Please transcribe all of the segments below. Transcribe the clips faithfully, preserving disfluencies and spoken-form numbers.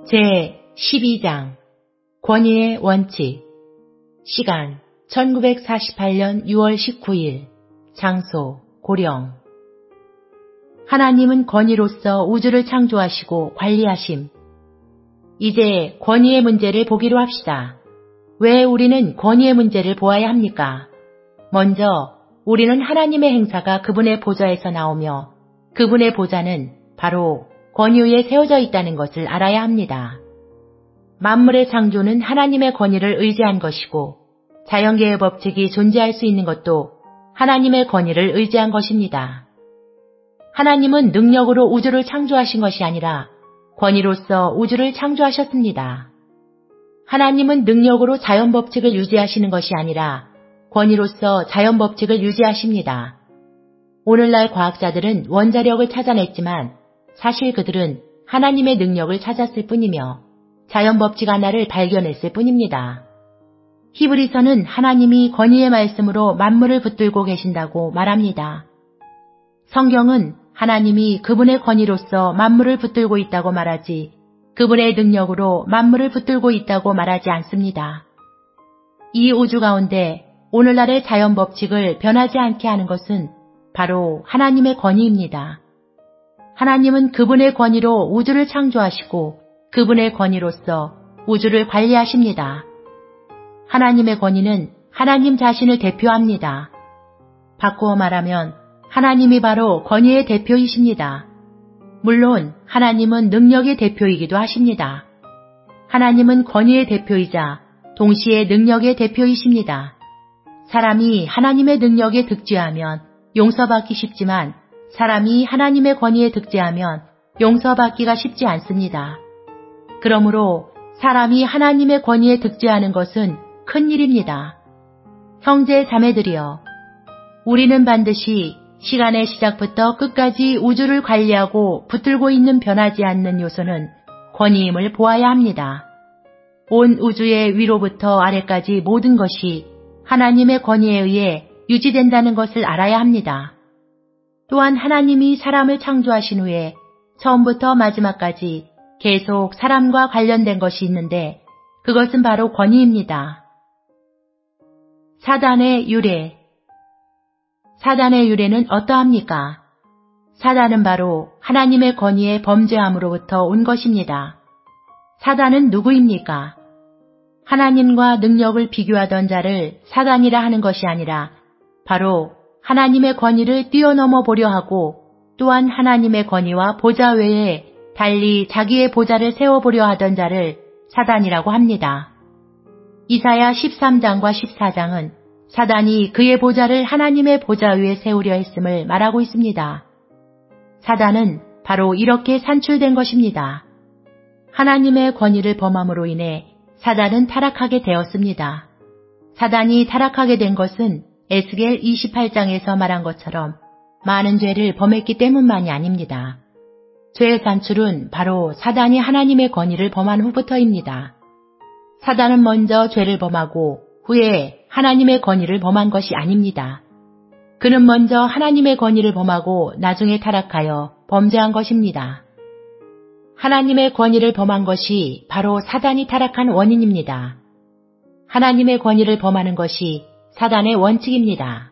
제십이 장 권위의 원칙. 시간 천구백사십팔 년 유월 십구일. 장소 고령. 하나님은 권위로서 우주를 창조하시고 관리하심. 이제 권위의 문제를 보기로 합시다. 왜 우리는 권위의 문제를 보아야 합니까? 먼저 우리는 하나님의 행사가 그분의 보좌에서 나오며 그분의 보좌는 바로 권위 위에 세워져 있다는 것을 알아야 합니다. 만물의 창조는 하나님의 권위를 의지한 것이고 자연계의 법칙이 존재할 수 있는 것도 하나님의 권위를 의지한 것입니다. 하나님은 능력으로 우주를 창조하신 것이 아니라 권위로서 우주를 창조하셨습니다. 하나님은 능력으로 자연법칙을 유지하시는 것이 아니라 권위로서 자연법칙을 유지하십니다. 오늘날 과학자들은 원자력을 찾아냈지만 사실 그들은 하나님의 능력을 찾았을 뿐이며 자연법칙 하나를 발견했을 뿐입니다. 히브리서는 하나님이 권위의 말씀으로 만물을 붙들고 계신다고 말합니다. 성경은 하나님이 그분의 권위로서 만물을 붙들고 있다고 말하지 그분의 능력으로 만물을 붙들고 있다고 말하지 않습니다. 이 우주 가운데 오늘날의 자연법칙을 변하지 않게 하는 것은 바로 하나님의 권위입니다. 하나님은 그분의 권위로 우주를 창조하시고 그분의 권위로서 우주를 관리하십니다. 하나님의 권위는 하나님 자신을 대표합니다. 바꾸어 말하면 하나님이 바로 권위의 대표이십니다. 물론 하나님은 능력의 대표이기도 하십니다. 하나님은 권위의 대표이자 동시에 능력의 대표이십니다. 사람이 하나님의 능력에 득죄하면 용서받기 쉽지만 사람이 하나님의 권위에 득죄하면 용서받기가 쉽지 않습니다. 그러므로 사람이 하나님의 권위에 득죄하는 것은 큰 일입니다. 형제 자매들이여, 우리는 반드시 시간의 시작부터 끝까지 우주를 관리하고 붙들고 있는 변하지 않는 요소는 권위임을 보아야 합니다. 온 우주의 위로부터 아래까지 모든 것이 하나님의 권위에 의해 유지된다는 것을 알아야 합니다. 또한 하나님이 사람을 창조하신 후에 처음부터 마지막까지 계속 사람과 관련된 것이 있는데 그것은 바로 권위입니다. 사단의 유래. 사단의 유래는 어떠합니까? 사단은 바로 하나님의 권위의 범죄함으로부터 온 것입니다. 사단은 누구입니까? 하나님과 능력을 비교하던 자를 사단이라 하는 것이 아니라 바로 하나님의 권위를 뛰어넘어 보려 하고 또한 하나님의 권위와 보좌 외에 달리 자기의 보좌를 세워보려 하던 자를 사단이라고 합니다. 이사야 십삼 장과 십사 장은 사단이 그의 보좌를 하나님의 보좌 위에 세우려 했음을 말하고 있습니다. 사단은 바로 이렇게 산출된 것입니다. 하나님의 권위를 범함으로 인해 사단은 타락하게 되었습니다. 사단이 타락하게 된 것은 에스겔 이십팔 장에서 말한 것처럼 많은 죄를 범했기 때문만이 아닙니다. 죄의 산출은 바로 사단이 하나님의 권위를 범한 후부터입니다. 사단은 먼저 죄를 범하고 후에 하나님의 권위를 범한 것이 아닙니다. 그는 먼저 하나님의 권위를 범하고 나중에 타락하여 범죄한 것입니다. 하나님의 권위를 범한 것이 바로 사단이 타락한 원인입니다. 하나님의 권위를 범하는 것이 사단의 원칙입니다.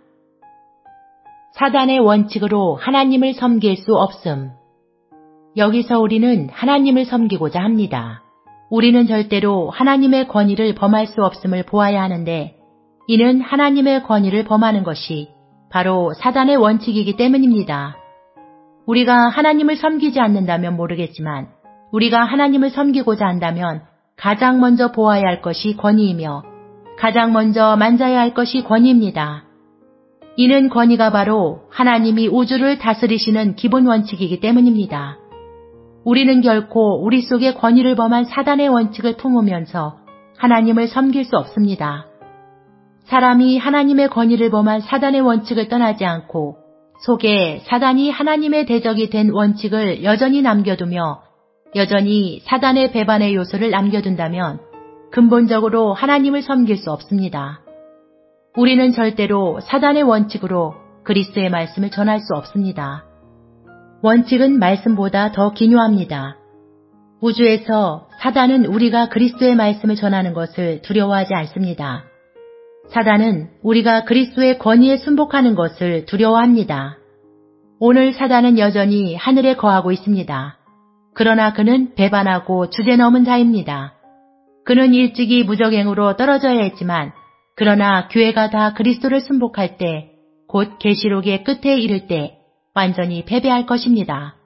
사단의 원칙으로 하나님을 섬길 수 없음. 여기서 우리는 하나님을 섬기고자 합니다. 우리는 절대로 하나님의 권위를 범할 수 없음을 보아야 하는데 이는 하나님의 권위를 범하는 것이 바로 사단의 원칙이기 때문입니다. 우리가 하나님을 섬기지 않는다면 모르겠지만 우리가 하나님을 섬기고자 한다면 가장 먼저 보아야 할 것이 권위이며 가장 먼저 만져야 할 것이 권위입니다. 이는 권위가 바로 하나님이 우주를 다스리시는 기본 원칙이기 때문입니다. 우리는 결코 우리 속에 권위를 범한 사단의 원칙을 품으면서 하나님을 섬길 수 없습니다. 사람이 하나님의 권위를 범한 사단의 원칙을 떠나지 않고 속에 사단이 하나님의 대적이 된 원칙을 여전히 남겨두며 여전히 사단의 배반의 요소를 남겨둔다면 근본적으로 하나님을 섬길 수 없습니다. 우리는 절대로 사단의 원칙으로 그리스도의 말씀을 전할 수 없습니다. 원칙은 말씀보다 더 기묘합니다. 우주에서 사단은 우리가 그리스도의 말씀을 전하는 것을 두려워하지 않습니다. 사단은 우리가 그리스도의 권위에 순복하는 것을 두려워합니다. 오늘 사단은 여전히 하늘에 거하고 있습니다. 그러나 그는 배반하고 주제넘은 자입니다. 그는 일찍이 무적행으로 떨어져야 했지만 그러나 교회가 다 그리스도를 순복할 때, 곧 계시록의 끝에 이를 때 완전히 패배할 것입니다.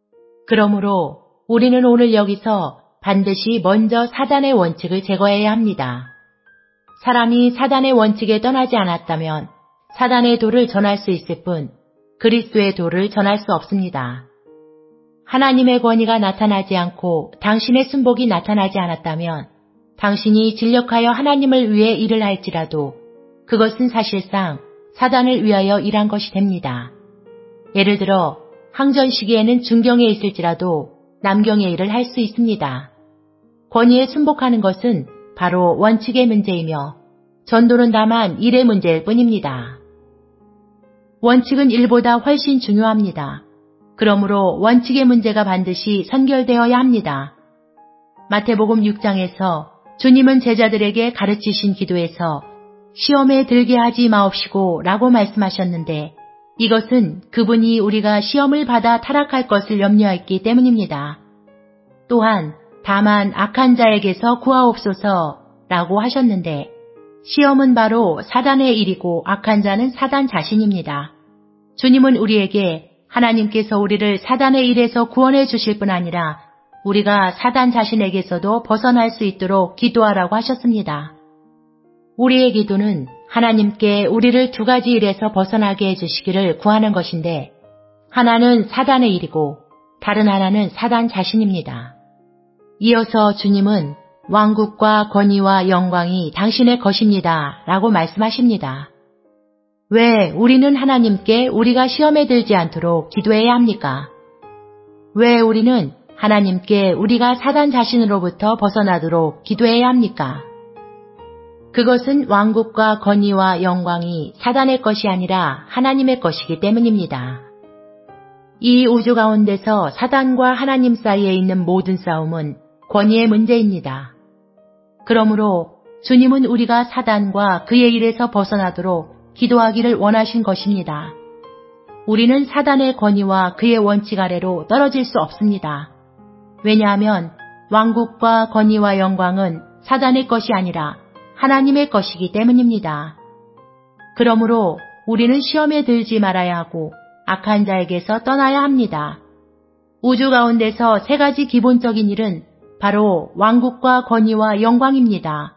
그러므로 우리는 오늘 여기서 반드시 먼저 사단의 원칙을 제거해야 합니다. 사람이 사단의 원칙에 떠나지 않았다면 사단의 도를 전할 수 있을 뿐 그리스도의 도를 전할 수 없습니다. 하나님의 권위가 나타나지 않고 당신의 순복이 나타나지 않았다면 당신이 진력하여 하나님을 위해 일을 할지라도 그것은 사실상 사단을 위하여 일한 것이 됩니다. 예를 들어 항전 시기에는 중경에 있을지라도 남경의 일을 할 수 있습니다. 권위에 순복하는 것은 바로 원칙의 문제이며 전도는 다만 일의 문제일 뿐입니다. 원칙은 일보다 훨씬 중요합니다. 그러므로 원칙의 문제가 반드시 선결되어야 합니다. 마태복음 육 장에서 주님은 제자들에게 가르치신 기도에서 시험에 들게 하지 마옵시고 라고 말씀하셨는데 이것은 그분이 우리가 시험을 받아 타락할 것을 염려했기 때문입니다. 또한 다만 악한 자에게서 구하옵소서 라고 하셨는데 시험은 바로 사단의 일이고 악한 자는 사단 자신입니다. 주님은 우리에게 하나님께서 우리를 사단의 일에서 구원해 주실 뿐 아니라 우리가 사단 자신에게서도 벗어날 수 있도록 기도하라고 하셨습니다. 우리의 기도는 하나님께 우리를 두 가지 일에서 벗어나게 해주시기를 구하는 것인데 하나는 사단의 일이고 다른 하나는 사단 자신입니다. 이어서 주님은 왕국과 권위와 영광이 당신의 것입니다 라고 말씀하십니다. 왜 우리는 하나님께 우리가 시험에 들지 않도록 기도해야 합니까? 왜 우리는 하나님께 우리가 사단 자신으로부터 벗어나도록 기도해야 합니까? 그것은 왕국과 권위와 영광이 사단의 것이 아니라 하나님의 것이기 때문입니다. 이 우주 가운데서 사단과 하나님 사이에 있는 모든 싸움은 권위의 문제입니다. 그러므로 주님은 우리가 사단과 그의 일에서 벗어나도록 기도하기를 원하신 것입니다. 우리는 사단의 권위와 그의 원칙 아래로 떨어질 수 없습니다. 왜냐하면 왕국과 권위와 영광은 사단의 것이 아니라 하나님의 것이기 때문입니다. 그러므로 우리는 시험에 들지 말아야 하고 악한 자에게서 떠나야 합니다. 우주 가운데서 세 가지 기본적인 일은 바로 왕국과 권위와 영광입니다.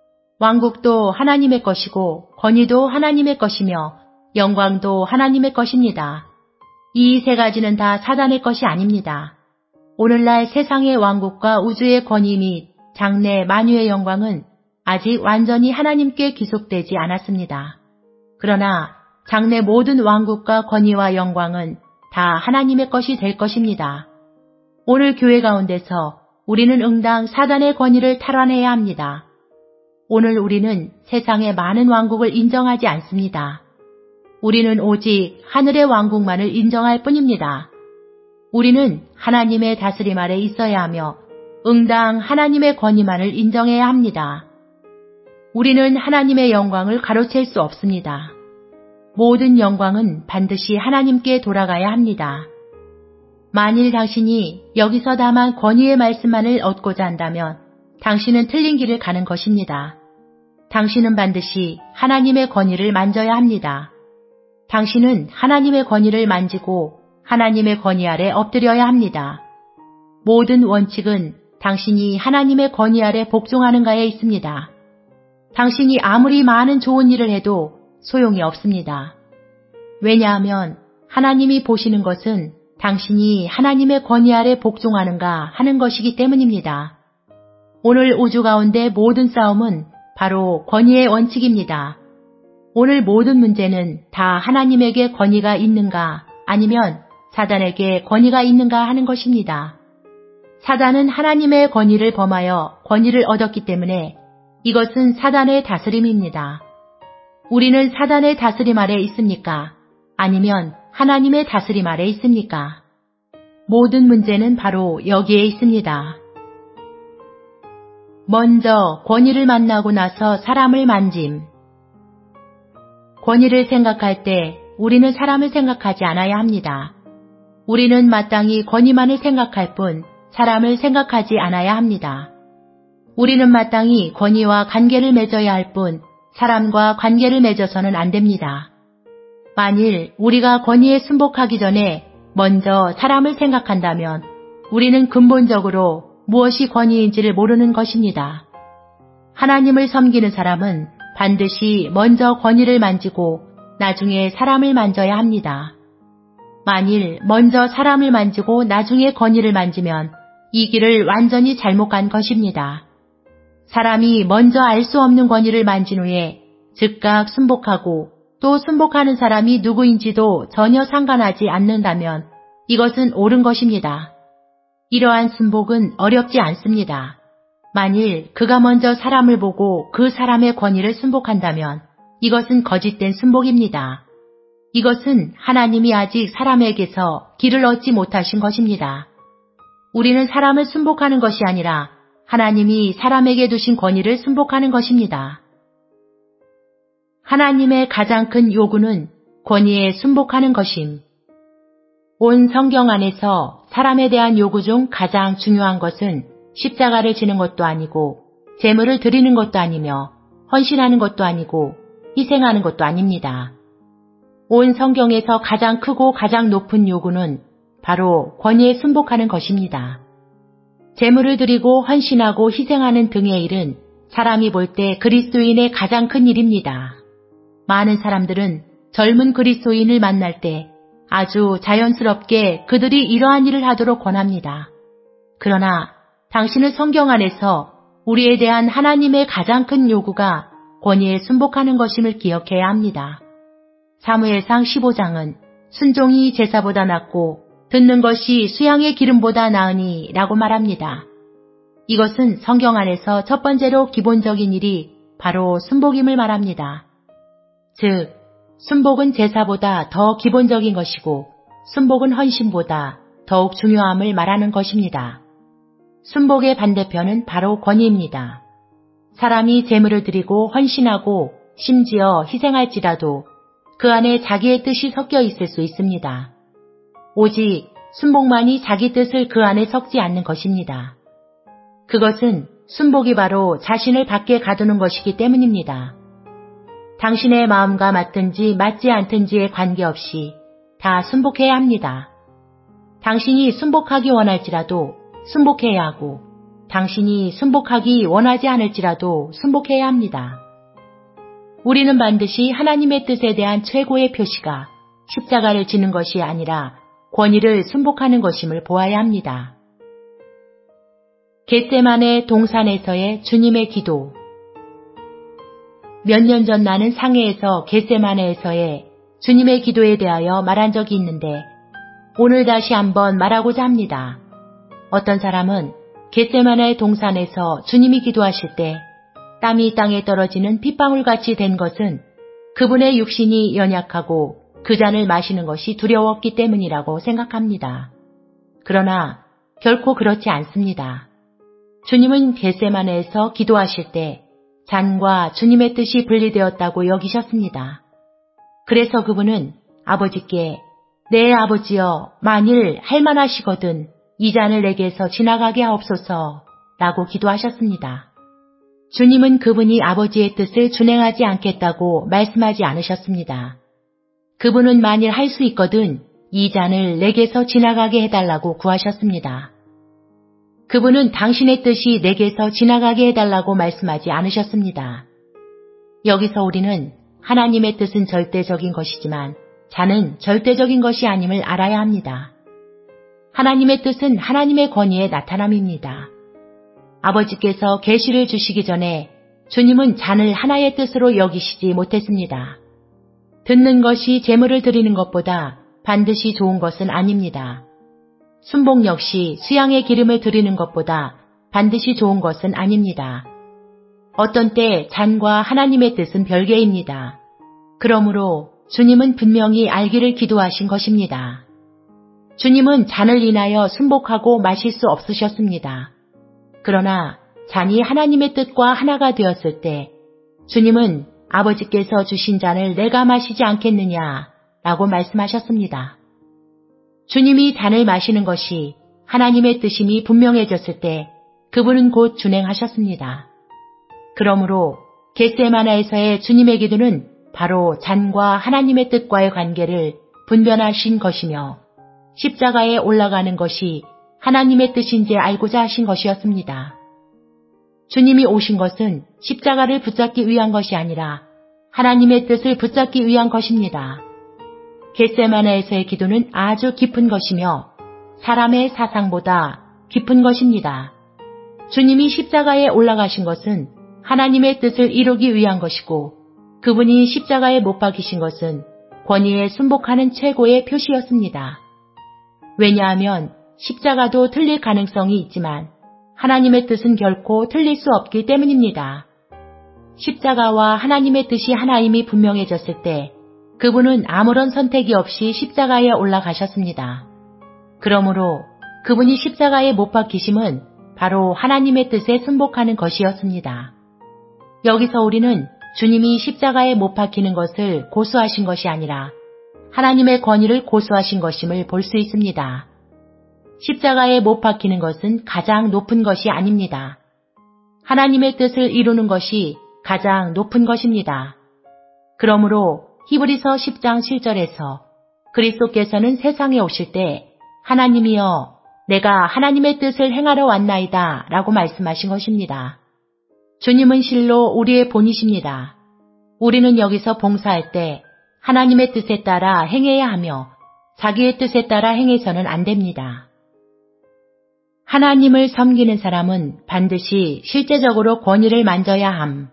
왕국도 하나님의 것이고 권위도 하나님의 것이며 영광도 하나님의 것입니다. 이 세 가지는 다 사단의 것이 아닙니다. 오늘날 세상의 왕국과 우주의 권위 및 장래 만유의 영광은 아직 완전히 하나님께 귀속되지 않았습니다. 그러나 장래 모든 왕국과 권위와 영광은 다 하나님의 것이 될 것입니다. 오늘 교회 가운데서 우리는 응당 사단의 권위를 탈환해야 합니다. 오늘 우리는 세상의 많은 왕국을 인정하지 않습니다. 우리는 오직 하늘의 왕국만을 인정할 뿐입니다. 우리는 하나님의 다스림 아래 있어야 하며 응당 하나님의 권위만을 인정해야 합니다. 우리는 하나님의 영광을 가로챌 수 없습니다. 모든 영광은 반드시 하나님께 돌아가야 합니다. 만일 당신이 여기서 다만 권위의 말씀만을 얻고자 한다면 당신은 틀린 길을 가는 것입니다. 당신은 반드시 하나님의 권위를 만져야 합니다. 당신은 하나님의 권위를 만지고 하나님의 권위 아래 엎드려야 합니다. 모든 원칙은 당신이 하나님의 권위 아래 복종하는가에 있습니다. 당신이 아무리 많은 좋은 일을 해도 소용이 없습니다. 왜냐하면 하나님이 보시는 것은 당신이 하나님의 권위 아래 복종하는가 하는 것이기 때문입니다. 오늘 우주 가운데 모든 싸움은 바로 권위의 원칙입니다. 오늘 모든 문제는 다 하나님에게 권위가 있는가 아니면 사단에게 권위가 있는가 하는 것입니다. 사단은 하나님의 권위를 범하여 권위를 얻었기 때문에 이것은 사단의 다스림입니다. 우리는 사단의 다스림 아래 있습니까? 아니면 하나님의 다스림 아래 있습니까? 모든 문제는 바로 여기에 있습니다. 먼저 권위를 만나고 나서 사람을 만짐. 권위를 생각할 때 우리는 사람을 생각하지 않아야 합니다. 우리는 마땅히 권위만을 생각할 뿐 사람을 생각하지 않아야 합니다. 우리는 마땅히 권위와 관계를 맺어야 할 뿐 사람과 관계를 맺어서는 안 됩니다. 만일 우리가 권위에 순복하기 전에 먼저 사람을 생각한다면 우리는 근본적으로 무엇이 권위인지를 모르는 것입니다. 하나님을 섬기는 사람은 반드시 먼저 권위를 만지고 나중에 사람을 만져야 합니다. 만일 먼저 사람을 만지고 나중에 권위를 만지면 이 길을 완전히 잘못 간 것입니다. 사람이 먼저 알 수 없는 권위를 만진 후에 즉각 순복하고 또 순복하는 사람이 누구인지도 전혀 상관하지 않는다면 이것은 옳은 것입니다. 이러한 순복은 어렵지 않습니다. 만일 그가 먼저 사람을 보고 그 사람의 권위를 순복한다면 이것은 거짓된 순복입니다. 이것은 하나님이 아직 사람에게서 길을 얻지 못하신 것입니다. 우리는 사람을 순복하는 것이 아니라 하나님이 사람에게 두신 권위를 순복하는 것입니다. 하나님의 가장 큰 요구는 권위에 순복하는 것임. 온 성경 안에서 사람에 대한 요구 중 가장 중요한 것은 십자가를 지는 것도 아니고 제물을 드리는 것도 아니며 헌신하는 것도 아니고 희생하는 것도 아닙니다. 온 성경에서 가장 크고 가장 높은 요구는 바로 권위에 순복하는 것입니다. 제물을 드리고 헌신하고 희생하는 등의 일은 사람이 볼 때 그리스도인의 가장 큰 일입니다. 많은 사람들은 젊은 그리스도인을 만날 때 아주 자연스럽게 그들이 이러한 일을 하도록 권합니다. 그러나 당신은 성경 안에서 우리에 대한 하나님의 가장 큰 요구가 권위에 순복하는 것임을 기억해야 합니다. 사무엘상 십오 장은 순종이 제사보다 낫고 듣는 것이 수양의 기름보다 나으니 라고 말합니다. 이것은 성경 안에서 첫 번째로 기본적인 일이 바로 순복임을 말합니다. 즉, 순복은 제사보다 더 기본적인 것이고 순복은 헌신보다 더욱 중요함을 말하는 것입니다. 순복의 반대편은 바로 권위입니다. 사람이 제물을 드리고 헌신하고 심지어 희생할지라도 그 안에 자기의 뜻이 섞여 있을 수 있습니다. 오직 순복만이 자기 뜻을 그 안에 섞지 않는 것입니다. 그것은 순복이 바로 자신을 밖에 가두는 것이기 때문입니다. 당신의 마음과 맞든지 맞지 않든지에 관계없이 다 순복해야 합니다. 당신이 순복하기 원할지라도 순복해야 하고 당신이 순복하기 원하지 않을지라도 순복해야 합니다. 우리는 반드시 하나님의 뜻에 대한 최고의 표시가 십자가를 지는 것이 아니라 권위를 순복하는 것임을 보아야 합니다. 겟세마네 동산에서의 주님의 기도. 몇 년 전 나는 상해에서 겟세마네에서의 주님의 기도에 대하여 말한 적이 있는데 오늘 다시 한번 말하고자 합니다. 어떤 사람은 겟세마네 동산에서 주님이 기도하실 때 땀이 땅에 떨어지는 핏방울같이 된 것은 그분의 육신이 연약하고 그 잔을 마시는 것이 두려웠기 때문이라고 생각합니다. 그러나 결코 그렇지 않습니다. 주님은 겟세마네에서 기도하실 때 잔과 주님의 뜻이 분리되었다고 여기셨습니다. 그래서 그분은 아버지께 내 아버지여 만일 할만하시거든 이 잔을 내게서 지나가게 하옵소서 라고 기도하셨습니다. 주님은 그분이 아버지의 뜻을 준행하지 않겠다고 말씀하지 않으셨습니다. 그분은 만일 할 수 있거든 이 잔을 내게서 지나가게 해달라고 구하셨습니다. 그분은 당신의 뜻이 내게서 지나가게 해달라고 말씀하지 않으셨습니다. 여기서 우리는 하나님의 뜻은 절대적인 것이지만 잔은 절대적인 것이 아님을 알아야 합니다. 하나님의 뜻은 하나님의 권위의 나타남입니다. 아버지께서 계시를 주시기 전에 주님은 잔을 하나의 뜻으로 여기시지 못했습니다. 듣는 것이 제물을 드리는 것보다 반드시 좋은 것은 아닙니다. 순복 역시 수양의 기름을 드리는 것보다 반드시 좋은 것은 아닙니다. 어떤 때 잔과 하나님의 뜻은 별개입니다. 그러므로 주님은 분명히 알기를 기도하신 것입니다. 주님은 잔을 인하여 순복하고 마실 수 없으셨습니다. 그러나 잔이 하나님의 뜻과 하나가 되었을 때 주님은 아버지께서 주신 잔을 내가 마시지 않겠느냐 라고 말씀하셨습니다. 주님이 잔을 마시는 것이 하나님의 뜻임이 분명해졌을 때 그분은 곧 준행하셨습니다. 그러므로 겟세마나에서의 주님의 기도는 바로 잔과 하나님의 뜻과의 관계를 분별하신 것이며 십자가에 올라가는 것이 하나님의 뜻인지 알고자 하신 것이었습니다. 주님이 오신 것은 십자가를 붙잡기 위한 것이 아니라 하나님의 뜻을 붙잡기 위한 것입니다. 겟세마나에서의 기도는 아주 깊은 것이며 사람의 사상보다 깊은 것입니다. 주님이 십자가에 올라가신 것은 하나님의 뜻을 이루기 위한 것이고 그분이 십자가에 못 박히신 것은 권위에 순복하는 최고의 표시였습니다. 왜냐하면 십자가도 틀릴 가능성이 있지만 하나님의 뜻은 결코 틀릴 수 없기 때문입니다. 십자가와 하나님의 뜻이 하나임이 분명해졌을 때 그분은 아무런 선택이 없이 십자가에 올라가셨습니다. 그러므로 그분이 십자가에 못 박히심은 바로 하나님의 뜻에 순복하는 것이었습니다. 여기서 우리는 주님이 십자가에 못 박히는 것을 고수하신 것이 아니라 하나님의 권위를 고수하신 것임을 볼 수 있습니다. 십자가에 못 박히는 것은 가장 높은 것이 아닙니다. 하나님의 뜻을 이루는 것이 가장 높은 것입니다. 그러므로 히브리서 십 장 칠 절에서 그리스도께서는 세상에 오실 때 하나님이여 내가 하나님의 뜻을 행하러 왔나이다 라고 말씀하신 것입니다. 주님은 실로 우리의 본이십니다. 우리는 여기서 봉사할 때 하나님의 뜻에 따라 행해야 하며 자기의 뜻에 따라 행해서는 안 됩니다. 하나님을 섬기는 사람은 반드시 실제적으로 권위를 만져야 함.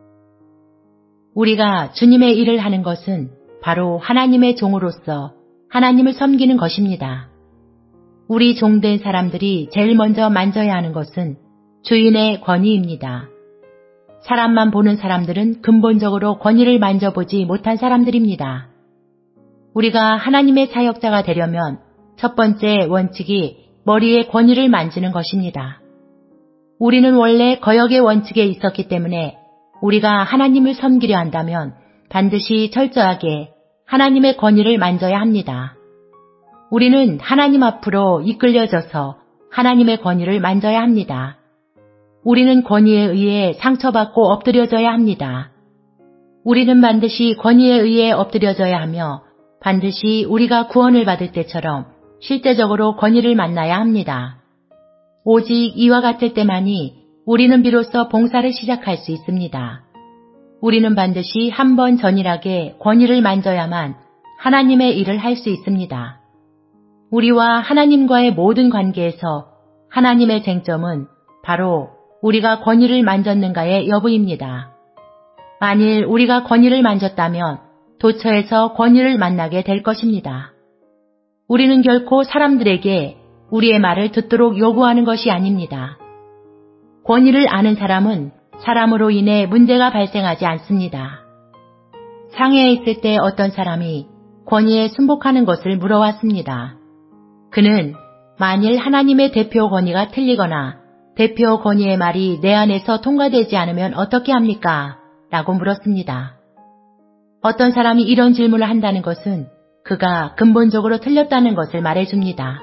우리가 주님의 일을 하는 것은 바로 하나님의 종으로서 하나님을 섬기는 것입니다. 우리 종된 사람들이 제일 먼저 만져야 하는 것은 주인의 권위입니다. 사람만 보는 사람들은 근본적으로 권위를 만져보지 못한 사람들입니다. 우리가 하나님의 사역자가 되려면 첫 번째 원칙이 머리의 권위를 만지는 것입니다. 우리는 원래 거역의 원칙에 있었기 때문에 우리가 하나님을 섬기려 한다면 반드시 철저하게 하나님의 권위를 만져야 합니다. 우리는 하나님 앞으로 이끌려져서 하나님의 권위를 만져야 합니다. 우리는 권위에 의해 상처받고 엎드려져야 합니다. 우리는 반드시 권위에 의해 엎드려져야 하며 반드시 우리가 구원을 받을 때처럼 실제적으로 권위를 만나야 합니다. 오직 이와 같을 때만이 우리는 비로소 봉사를 시작할 수 있습니다. 우리는 반드시 한 번 전일하게 권위를 만져야만 하나님의 일을 할 수 있습니다. 우리와 하나님과의 모든 관계에서 하나님의 쟁점은 바로 우리가 권위를 만졌는가의 여부입니다. 만일 우리가 권위를 만졌다면 도처에서 권위를 만나게 될 것입니다. 우리는 결코 사람들에게 우리의 말을 듣도록 요구하는 것이 아닙니다. 권위를 아는 사람은 사람으로 인해 문제가 발생하지 않습니다. 상해에 있을 때 어떤 사람이 권위에 순복하는 것을 물어왔습니다. 그는 만일 하나님의 대표 권위가 틀리거나 대표 권위의 말이 내 안에서 통과되지 않으면 어떻게 합니까? 라고 물었습니다. 어떤 사람이 이런 질문을 한다는 것은 그가 근본적으로 틀렸다는 것을 말해줍니다.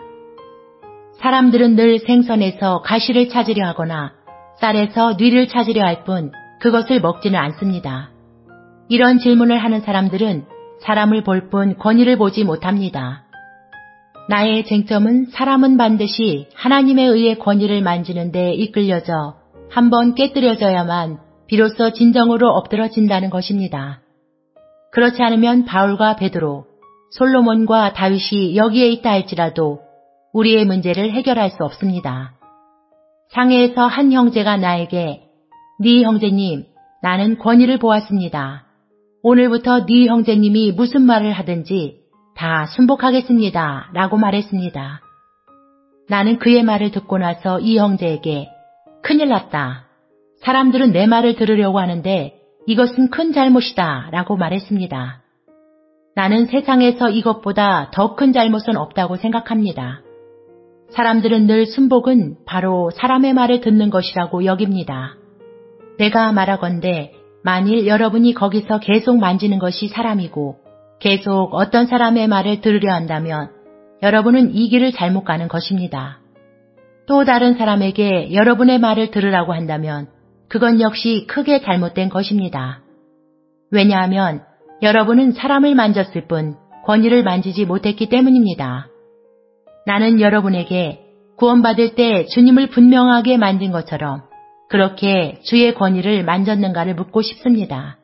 사람들은 늘 생선에서 가시를 찾으려 하거나 쌀에서 뉘를 찾으려 할 뿐 그것을 먹지는 않습니다. 이런 질문을 하는 사람들은 사람을 볼 뿐 권위를 보지 못합니다. 나의 쟁점은 사람은 반드시 하나님에 의해 권위를 만지는 데 이끌려져 한번 깨뜨려져야만 비로소 진정으로 엎드러진다는 것입니다. 그렇지 않으면 바울과 베드로, 솔로몬과 다윗이 여기에 있다 할지라도 우리의 문제를 해결할 수 없습니다. 상해에서 한 형제가 나에게 네 형제님, 나는 권위를 보았습니다. 오늘부터 네 형제님이 무슨 말을 하든지 다 순복하겠습니다. 라고 말했습니다. 나는 그의 말을 듣고 나서 이 형제에게 큰일 났다. 사람들은 내 말을 들으려고 하는데 이것은 큰 잘못이다. 라고 말했습니다. 나는 세상에서 이것보다 더 큰 잘못은 없다고 생각합니다. 사람들은 늘 순복은 바로 사람의 말을 듣는 것이라고 여깁니다. 내가 말하건대 만일 여러분이 거기서 계속 만지는 것이 사람이고 계속 어떤 사람의 말을 들으려 한다면 여러분은 이 길을 잘못 가는 것입니다. 또 다른 사람에게 여러분의 말을 들으라고 한다면 그건 역시 크게 잘못된 것입니다. 왜냐하면 여러분은 사람을 만졌을 뿐 권위를 만지지 못했기 때문입니다. 나는 여러분에게 구원받을 때 주님을 분명하게 만진 것처럼 그렇게 주의 권위를 만졌는가를 묻고 싶습니다.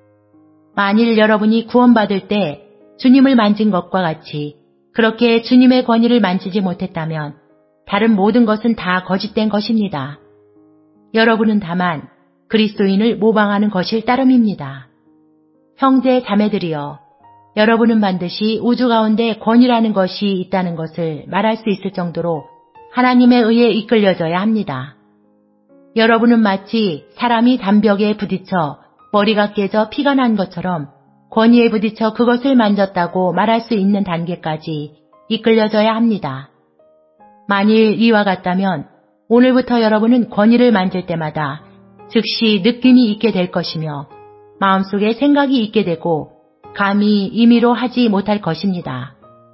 만일 여러분이 구원받을 때 주님을 만진 것과 같이 그렇게 주님의 권위를 만지지 못했다면 다른 모든 것은 다 거짓된 것입니다. 여러분은 다만 그리스도인을 모방하는 것일 따름입니다. 형제 자매들이여, 여러분은 반드시 우주 가운데 권위라는 것이 있다는 것을 말할 수 있을 정도로 하나님에 의해 이끌려져야 합니다. 여러분은 마치 사람이 담벽에 부딪혀 머리가 깨져 피가 난 것처럼 권위에 부딪혀 그것을 만졌다고 말할 수 있는 단계까지 이끌려져야 합니다. 만일 이와 같다면 오늘부터 여러분은 권위를 만질 때마다 즉시 느낌이 있게 될 것이며 마음속에 생각이 있게 되고 감히 임의로 하지 못할 것입니다.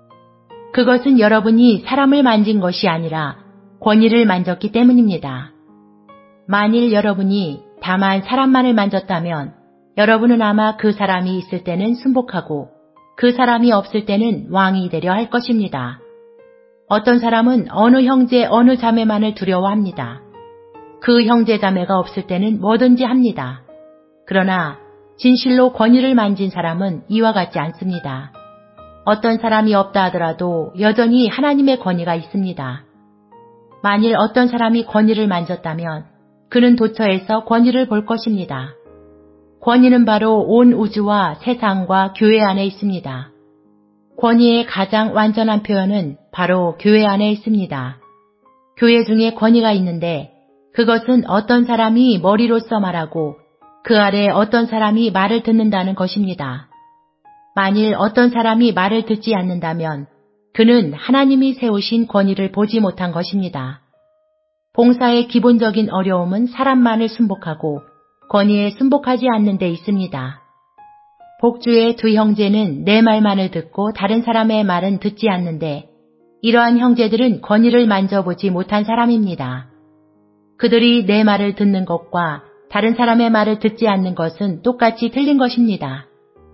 그것은 여러분이 사람을 만진 것이 아니라 권위를 만졌기 때문입니다. 만일 여러분이 다만 사람만을 만졌다면 여러분은 아마 그 사람이 있을 때는 순복하고 그 사람이 없을 때는 왕이 되려 할 것입니다. 어떤 사람은 어느 형제 어느 자매만을 두려워합니다. 그 형제 자매가 없을 때는 뭐든지 합니다. 그러나 진실로 권위를 만진 사람은 이와 같지 않습니다. 어떤 사람이 없다 하더라도 여전히 하나님의 권위가 있습니다. 만일 어떤 사람이 권위를 만졌다면 그는 도처에서 권위를 볼 것입니다. 권위는 바로 온 우주와 세상과 교회 안에 있습니다. 권위의 가장 완전한 표현은 바로 교회 안에 있습니다. 교회 중에 권위가 있는데 그것은 어떤 사람이 머리로서 말하고 그 아래 어떤 사람이 말을 듣는다는 것입니다. 만일 어떤 사람이 말을 듣지 않는다면 그는 하나님이 세우신 권위를 보지 못한 것입니다. 봉사의 기본적인 어려움은 사람만을 순복하고 권위에 순복하지 않는 데 있습니다. 복주의 두 형제는 내 말만을 듣고 다른 사람의 말은 듣지 않는데 이러한 형제들은 권위를 만져보지 못한 사람입니다. 그들이 내 말을 듣는 것과 다른 사람의 말을 듣지 않는 것은 똑같이 틀린 것입니다.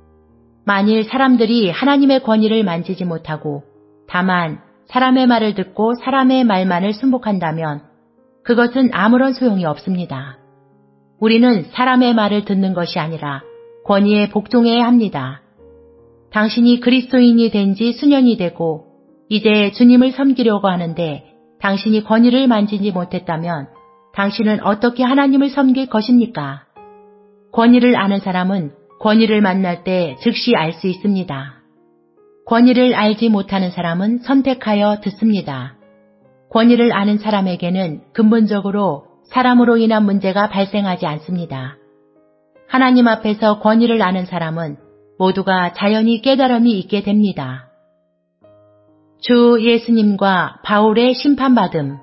만일 사람들이 하나님의 권위를 만지지 못하고 다만 사람의 말을 듣고 사람의 말만을 순복한다면 그것은 아무런 소용이 없습니다. 우리는 사람의 말을 듣는 것이 아니라 권위에 복종해야 합니다. 당신이 그리스도인이 된 지 수년이 되고 이제 주님을 섬기려고 하는데 당신이 권위를 만지지 못했다면 당신은 어떻게 하나님을 섬길 것입니까? 권위를 아는 사람은 권위를 만날 때 즉시 알 수 있습니다. 권위를 알지 못하는 사람은 선택하여 듣습니다. 권위를 아는 사람에게는 근본적으로 사람으로 인한 문제가 발생하지 않습니다. 하나님 앞에서 권위를 아는 사람은 모두가 자연히 깨달음이 있게 됩니다. 주 예수님과 바울의 심판받음.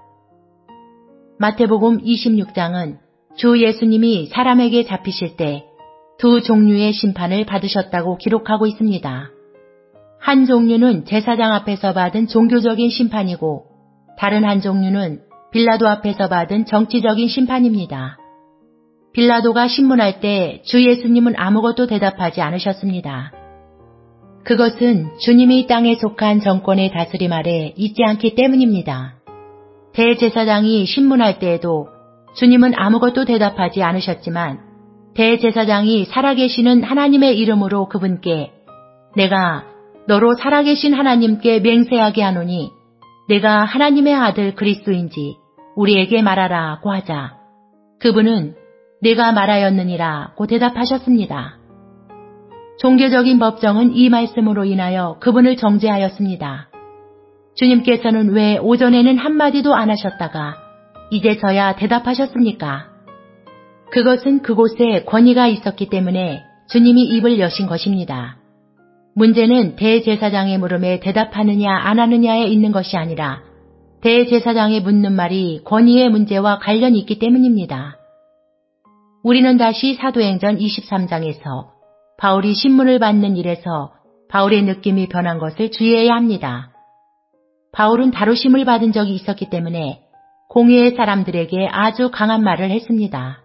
마태복음 이십육 장은 주 예수님이 사람에게 잡히실 때 두 종류의 심판을 받으셨다고 기록하고 있습니다. 한 종류는 제사장 앞에서 받은 종교적인 심판이고 다른 한 종류는 빌라도 앞에서 받은 정치적인 심판입니다. 빌라도가 신문할 때 주 예수님은 아무것도 대답하지 않으셨습니다. 그것은 주님이 땅에 속한 정권의 다스림 아래 있지 않기 때문입니다. 대제사장이 신문할 때에도 주님은 아무것도 대답하지 않으셨지만 대제사장이 살아계시는 하나님의 이름으로 그분께 내가 너로 살아계신 하나님께 맹세하게 하노니 내가 하나님의 아들 그리스도인지 우리에게 말하라고 하자 그분은 내가 말하였느니라고 대답하셨습니다. 종교적인 법정은 이 말씀으로 인하여 그분을 정죄하였습니다. 주님께서는 왜 오전에는 한마디도 안 하셨다가 이제서야 대답하셨습니까? 그것은 그곳에 권위가 있었기 때문에 주님이 입을 여신 것입니다. 문제는 대제사장의 물음에 대답하느냐 안 하느냐에 있는 것이 아니라 대제사장이 묻는 말이 권위의 문제와 관련이 있기 때문입니다. 우리는 다시 사도행전 이십삼 장에서 바울이 신문을 받는 일에서 바울의 느낌이 변한 것을 주의해야 합니다. 바울은 다루심을 받은 적이 있었기 때문에 공회의 사람들에게 아주 강한 말을 했습니다.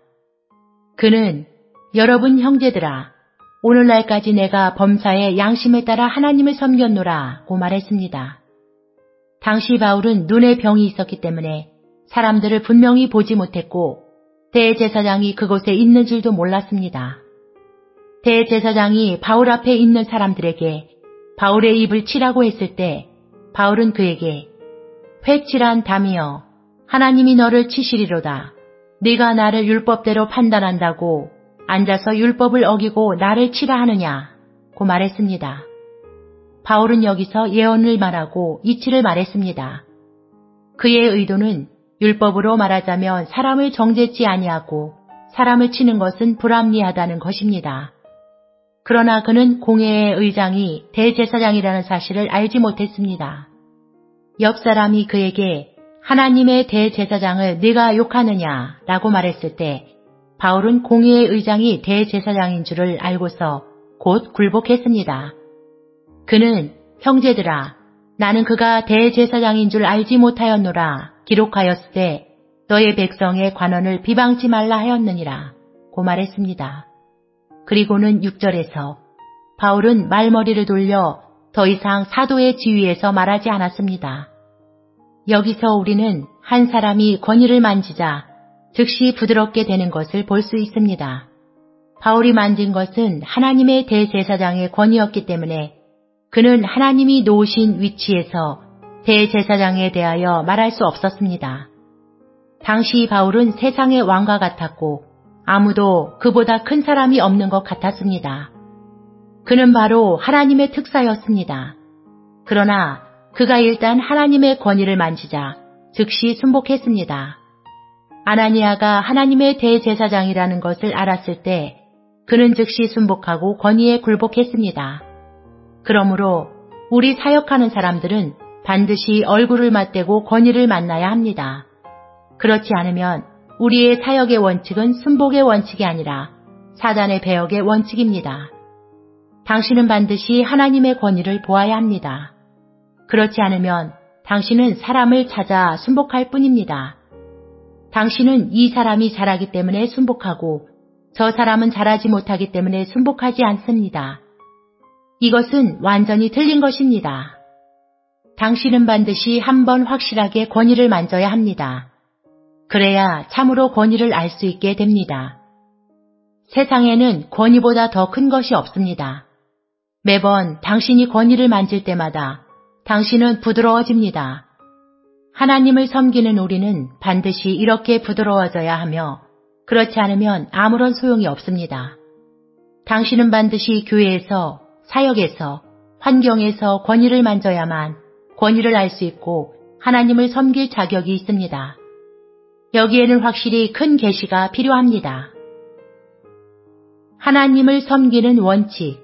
그는 여러분 형제들아, 오늘날까지 내가 범사의 양심을 따라 하나님을 섬겼노라고 말했습니다. 당시 바울은 눈에 병이 있었기 때문에 사람들을 분명히 보지 못했고 대제사장이 그곳에 있는 줄도 몰랐습니다. 대제사장이 바울 앞에 있는 사람들에게 바울의 입을 치라고 했을 때 바울은 그에게 회칠한 담이여 하나님이 너를 치시리로다. 네가 나를 율법대로 판단한다고 앉아서 율법을 어기고 나를 치라 하느냐고 말했습니다. 바울은 여기서 예언을 말하고 이치를 말했습니다. 그의 의도는 율법으로 말하자면 사람을 정죄치 아니하고 사람을 치는 것은 불합리하다는 것입니다. 그러나 그는 공회의 의장이 대제사장이라는 사실을 알지 못했습니다. 옆 사람이 그에게 하나님의 대제사장을 네가 욕하느냐 라고 말했을 때 바울은 공회의 의장이 대제사장인 줄을 알고서 곧 굴복했습니다. 그는 형제들아 나는 그가 대제사장인 줄 알지 못하였노라 기록하였을 때 너의 백성의 관원을 비방치 말라 하였느니라 고 말했습니다. 그리고는 육 절에서 바울은 말머리를 돌려 더 이상 사도의 지위에서 말하지 않았습니다. 여기서 우리는 한 사람이 권위를 만지자 즉시 부드럽게 되는 것을 볼 수 있습니다. 바울이 만진 것은 하나님의 대제사장의 권위였기 때문에 그는 하나님이 놓으신 위치에서 대제사장에 대하여 말할 수 없었습니다. 당시 바울은 세상의 왕과 같았고 아무도 그보다 큰 사람이 없는 것 같았습니다. 그는 바로 하나님의 특사였습니다. 그러나 그가 일단 하나님의 권위를 만지자 즉시 순복했습니다. 아나니아가 하나님의 대제사장이라는 것을 알았을 때 그는 즉시 순복하고 권위에 굴복했습니다. 그러므로 우리 사역하는 사람들은 반드시 얼굴을 맞대고 권위를 만나야 합니다. 그렇지 않으면 우리의 사역의 원칙은 순복의 원칙이 아니라 사단의 배역의 원칙입니다. 당신은 반드시 하나님의 권위를 보아야 합니다. 그렇지 않으면 당신은 사람을 찾아 순복할 뿐입니다. 당신은 이 사람이 잘하기 때문에 순복하고 저 사람은 잘하지 못하기 때문에 순복하지 않습니다. 이것은 완전히 틀린 것입니다. 당신은 반드시 한번 확실하게 권위를 만져야 합니다. 그래야 참으로 권위를 알 수 있게 됩니다. 세상에는 권위보다 더 큰 것이 없습니다. 매번 당신이 권위를 만질 때마다 당신은 부드러워집니다. 하나님을 섬기는 우리는 반드시 이렇게 부드러워져야 하며 그렇지 않으면 아무런 소용이 없습니다. 당신은 반드시 교회에서, 사역에서, 환경에서 권위를 만져야만 권위를 알 수 있고 하나님을 섬길 자격이 있습니다. 여기에는 확실히 큰 계시가 필요합니다. 하나님을 섬기는 원칙.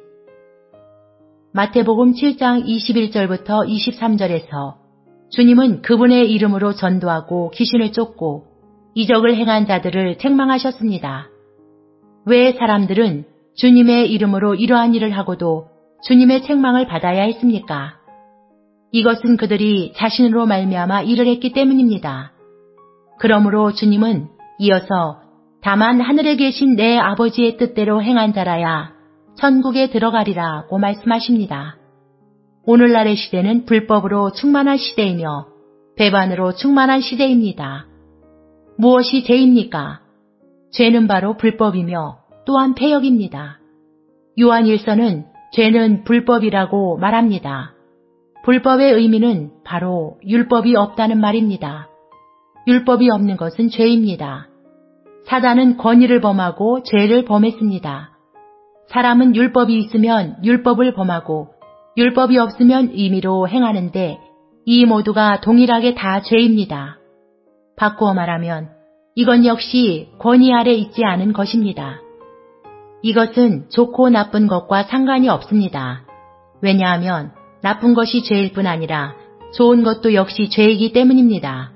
마태복음 칠 장 이십일 절부터 이십삼 절에서 주님은 그분의 이름으로 전도하고 귀신을 쫓고 이적을 행한 자들을 책망하셨습니다. 왜 사람들은 주님의 이름으로 이러한 일을 하고도 주님의 책망을 받아야 했습니까? 이것은 그들이 자신으로 말미암아 일을 했기 때문입니다. 그러므로 주님은 이어서 다만 하늘에 계신 내 아버지의 뜻대로 행한 자라야 천국에 들어가리라고 말씀하십니다. 오늘날의 시대는 불법으로 충만한 시대이며 배반으로 충만한 시대입니다. 무엇이 죄입니까? 죄는 바로 불법이며 또한 패역입니다. 요한 일서는 죄는 불법이라고 말합니다. 불법의 의미는 바로 율법이 없다는 말입니다. 율법이 없는 것은 죄입니다. 사단은 권위를 범하고 죄를 범했습니다. 사람은 율법이 있으면 율법을 범하고 율법이 없으면 임의로 행하는데 이 모두가 동일하게 다 죄입니다. 바꾸어 말하면 이건 역시 권위 아래 있지 않은 것입니다. 이것은 좋고 나쁜 것과 상관이 없습니다. 왜냐하면 나쁜 것이 죄일 뿐 아니라 좋은 것도 역시 죄이기 때문입니다.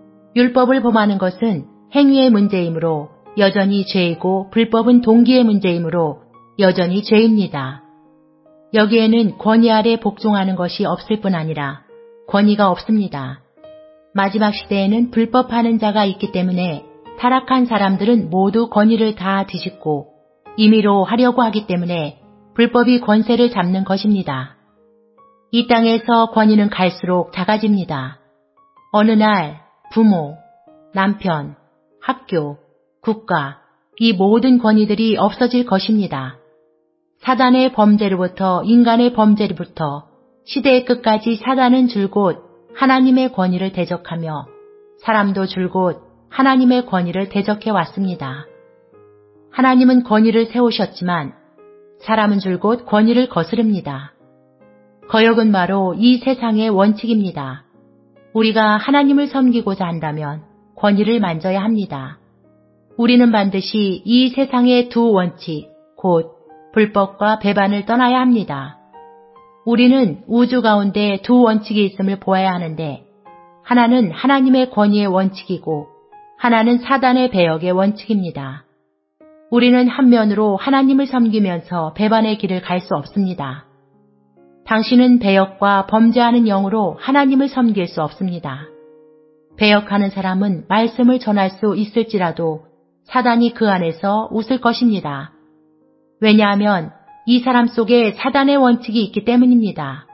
율법을 범하는 것은 행위의 문제이므로 여전히 죄이고 불법은 동기의 문제이므로 여전히 죄입니다. 여기에는 권위 아래 복종하는 것이 없을 뿐 아니라 권위가 없습니다. 마지막 시대에는 불법하는 자가 있기 때문에 타락한 사람들은 모두 권위를 다 뒤집고 임의로 하려고 하기 때문에 불법이 권세를 잡는 것입니다. 이 땅에서 권위는 갈수록 작아집니다. 어느 날 부모, 남편, 학교, 국가, 이 모든 권위들이 없어질 것입니다. 사단의 범죄로부터 인간의 범죄로부터 시대의 끝까지 사단은 줄곧 하나님의 권위를 대적하며 사람도 줄곧 하나님의 권위를 대적해 왔습니다. 하나님은 권위를 세우셨지만 사람은 줄곧 권위를 거스릅니다. 거역은 바로 이 세상의 원칙입니다. 우리가 하나님을 섬기고자 한다면 권위를 만져야 합니다. 우리는 반드시 이 세상의 두 원칙, 곧 불법과 배반을 떠나야 합니다. 우리는 우주 가운데 두 원칙이 있음을 보아야 하는데 하나는 하나님의 권위의 원칙이고 하나는 사단의 배역의 원칙입니다. 우리는 한면으로 하나님을 섬기면서 배반의 길을 갈 수 없습니다. 당신은 배역과 범죄하는 영으로 하나님을 섬길 수 없습니다. 배역하는 사람은 말씀을 전할 수 있을지라도 사단이 그 안에서 웃을 것입니다. 왜냐하면 이 사람 속에 사단의 원칙이 있기 때문입니다.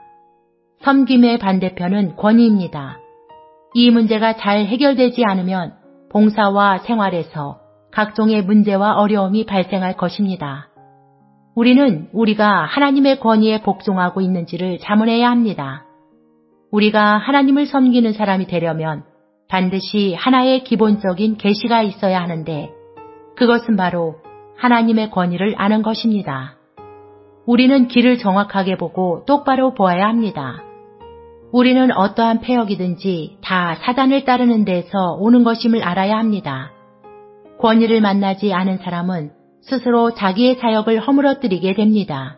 섬김의 반대편은 권위입니다. 이 문제가 잘 해결되지 않으면 봉사와 생활에서 각종의 문제와 어려움이 발생할 것입니다. 우리는 우리가 하나님의 권위에 복종하고 있는지를 자문해야 합니다. 우리가 하나님을 섬기는 사람이 되려면 반드시 하나의 기본적인 계시가 있어야 하는데 그것은 바로 하나님의 권위를 아는 것입니다. 우리는 길을 정확하게 보고 똑바로 보아야 합니다. 우리는 어떠한 폐역이든지 다 사단을 따르는 데서 오는 것임을 알아야 합니다. 권위를 만나지 않은 사람은 스스로 자기의 사역을 허물어뜨리게 됩니다.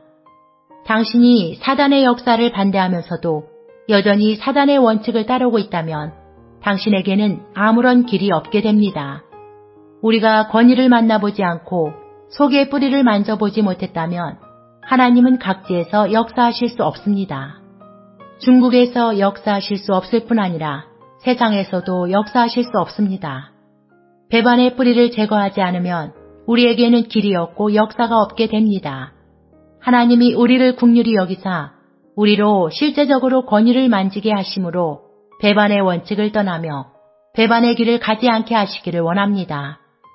당신이 사단의 역사를 반대하면서도 여전히 사단의 원칙을 따르고 있다면 당신에게는 아무런 길이 없게 됩니다. 우리가 권위를 만나보지 않고 속의 뿌리를 만져보지 못했다면 하나님은 각지에서 역사하실 수 없습니다. 중국에서 역사하실 수 없을 뿐 아니라 세상에서도 역사하실 수 없습니다. 배반의 뿌리를 제거하지 않으면 우리에게는 길이 없고 역사가 없게 됩니다. 하나님이 우리를 긍휼히 여기사 우리로 실제적으로 권위를 만지게 하심으로 배반의 원칙을 떠나며 배반의 길을 가지 않게 하시기를 원합니다.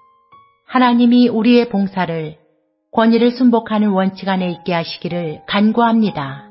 하나님이 우리의 봉사를 권위를 순복하는 원칙 안에 있게 하시기를 간구합니다.